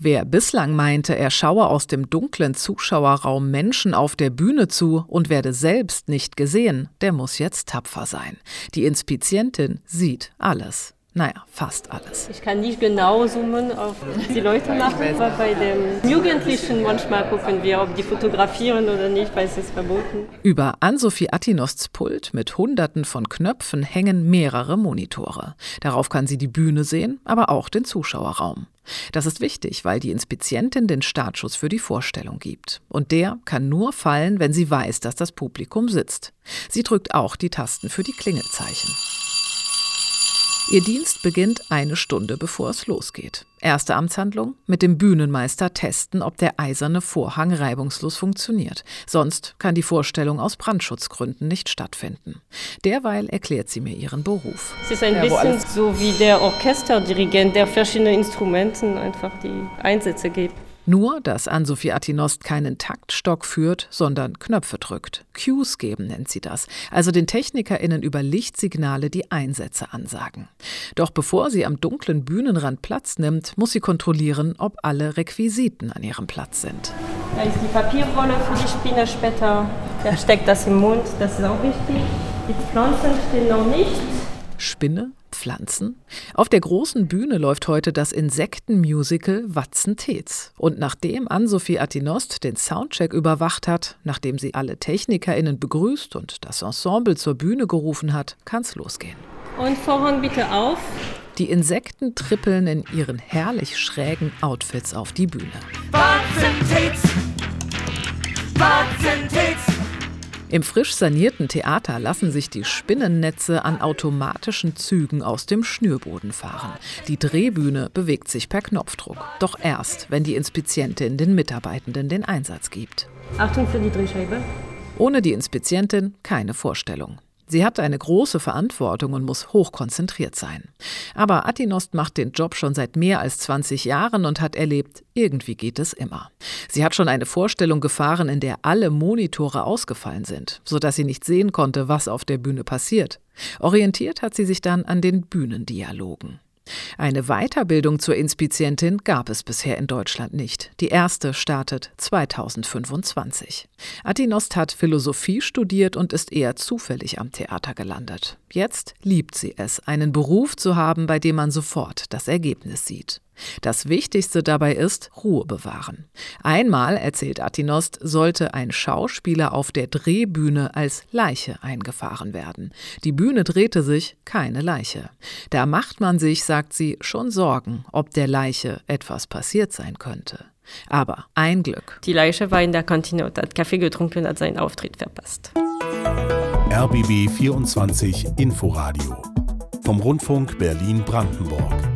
Wer bislang meinte, er schaue aus dem dunklen Zuschauerraum Menschen auf der Bühne zu und werde selbst nicht gesehen, der muss jetzt tapfer sein. Die Inspizientin sieht alles. Naja, fast alles. Ich kann nicht genau zoomen auf die Leute machen, aber bei den Jugendlichen manchmal gucken wir, ob die fotografieren oder nicht, weil es ist verboten. Über Ann-Sophie Attinosts Pult mit Hunderten von Knöpfen hängen mehrere Monitore. Darauf kann sie die Bühne sehen, aber auch den Zuschauerraum. Das ist wichtig, weil die Inspizientin den Startschuss für die Vorstellung gibt. Und der kann nur fallen, wenn sie weiß, dass das Publikum sitzt. Sie drückt auch die Tasten für die Klingelzeichen. Ihr Dienst beginnt 1 Stunde, bevor es losgeht. Erste Amtshandlung: mit dem Bühnenmeister testen, ob der eiserne Vorhang reibungslos funktioniert. Sonst kann die Vorstellung aus Brandschutzgründen nicht stattfinden. Derweil erklärt sie mir ihren Beruf. Es ist ein bisschen so wie der Orchesterdirigent, der verschiedene Instrumenten einfach die Einsätze gibt. Nur, dass Ann-Sophie Attinost keinen Taktstock führt, sondern Knöpfe drückt. Cues geben nennt sie das, also den TechnikerInnen über Lichtsignale die Einsätze ansagen. Doch bevor sie am dunklen Bühnenrand Platz nimmt, muss sie kontrollieren, ob alle Requisiten an ihrem Platz sind. Da ist die Papierrolle für die Spinne später. Der steckt das im Mund, das ist auch wichtig. Die Pflanzen stehen noch nicht. Spinne? Pflanzen? Auf der großen Bühne läuft heute das Insektenmusical Watzentez. Und nachdem Ann-Sophie Attinost den Soundcheck überwacht hat, nachdem sie alle TechnikerInnen begrüßt und das Ensemble zur Bühne gerufen hat, kann's losgehen. Und Vorhang bitte auf. Die Insekten trippeln in ihren herrlich schrägen Outfits auf die Bühne. Watzentez! Watzentez! Im frisch sanierten Theater lassen sich die Spinnennetze an automatischen Zügen aus dem Schnürboden fahren. Die Drehbühne bewegt sich per Knopfdruck. Doch erst, wenn die Inspizientin den Mitarbeitenden den Einsatz gibt. Achtung für die Drehscheibe. Ohne die Inspizientin keine Vorstellung. Sie hat eine große Verantwortung und muss hochkonzentriert sein. Aber Attinost macht den Job schon seit mehr als 20 Jahren und hat erlebt, irgendwie geht es immer. Sie hat schon eine Vorstellung gefahren, in der alle Monitore ausgefallen sind, sodass sie nicht sehen konnte, was auf der Bühne passiert. Orientiert hat sie sich dann an den Bühnendialogen. Eine Weiterbildung zur Inspizientin gab es bisher in Deutschland nicht. Die erste startet 2025. Attinost hat Philosophie studiert und ist eher zufällig am Theater gelandet. Jetzt liebt sie es, einen Beruf zu haben, bei dem man sofort das Ergebnis sieht. Das Wichtigste dabei ist Ruhe bewahren. Einmal, erzählt Attinost, sollte ein Schauspieler auf der Drehbühne als Leiche eingefahren werden. Die Bühne drehte sich, keine Leiche. Da macht man sich, sagt sie, schon Sorgen, ob der Leiche etwas passiert sein könnte. Aber ein Glück. Die Leiche war in der Kantine und hat Kaffee getrunken und hat seinen Auftritt verpasst. RBB 24 Inforadio vom Rundfunk Berlin-Brandenburg.